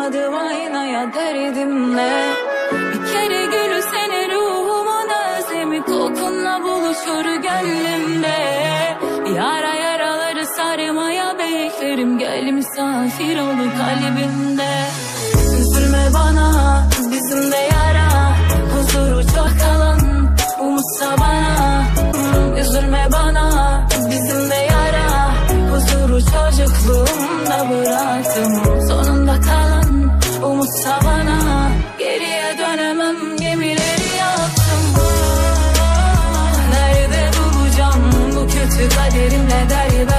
Bakamadım aynaya derdimle. Bir kere gülsene ruhumun özlemi, kokunla buluşur gönlümde. Yara yaraları sarmaya beklerim, gel misafir ol kalbimde. Üzülme bana, bizim de yara, huzuru çok kalan umutsa bana. Üzülme bana, bizim de yara, huzuru çocukluğumda bıraktım. Sonunda kalan umutsa bana, geriye dönemem, gemileri yaptım. Nerede bulacağım bu kötü kaderimle derdi?